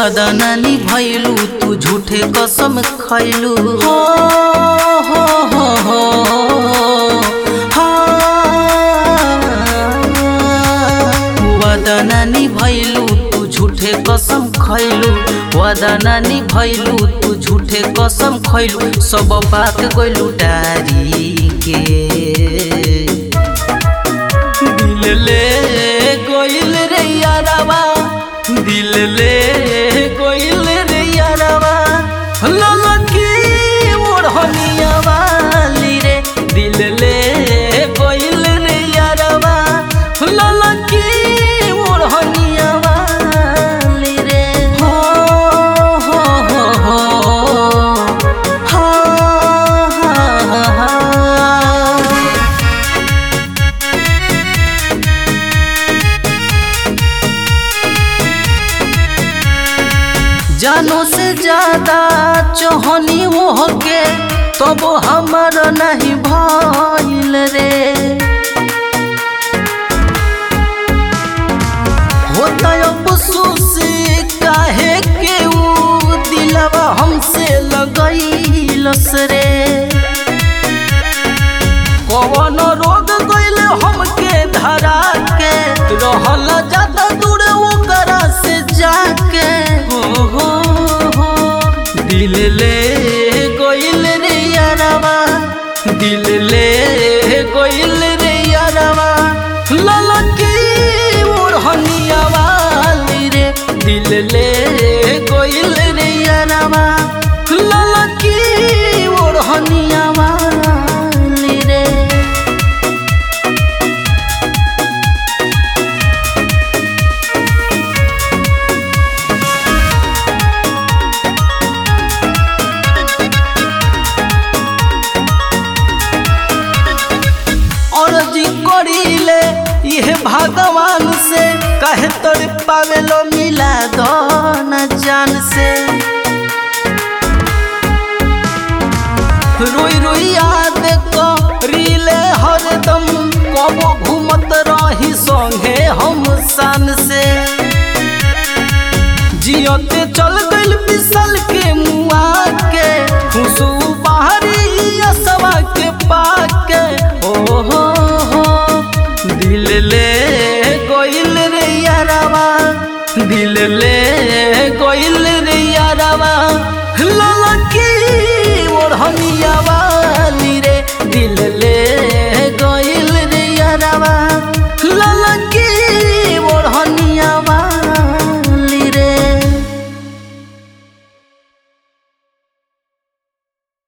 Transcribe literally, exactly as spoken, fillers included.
वादा नानी भइलू तू झूठे कसम खैलू हो हो हो हो वादा नानी भइलू तू झूठे कसम खैलू वादा नानी भइलू तू झूठे कसम खैलू सब बात गइलू डारी के दिल ले गइल रे यारवा दिल ले गइल रे यारवा ललकी ओढ़निया वाली रे दिल ले गइल रे यारवा ललकी ओढ़निया वाली रे हो हो हो हो हा हा हा जानो से ज्यादा चोहनी हो के तब तो हमार नहीं भइल रे होता अफसोस काहे के ऊ दिलवा हमसे लगइलस रे कौन रोग गइल हमके धरा के रहल ज्यादा दूर ओकरा से जाके हो हो हो दिल ले गइल रे यारवा दिल ले गइल रे यारवा ललकी ओढ़निया वाली रे दिल ले गइल रे यारवा ललकी ओढ़निया वाली रे अर्जी करीले यह भगवान से कहे तोर पावेलो मिला दो न जान से रोई रोई याद करीले हरदम कबो घूमत रही संगे हम सान से जियते चल गइल विशाल के मुआ के खुशू बाहरी असवा के पाके ओ हो दिल ले गइल रे यारवा दिल ले गइल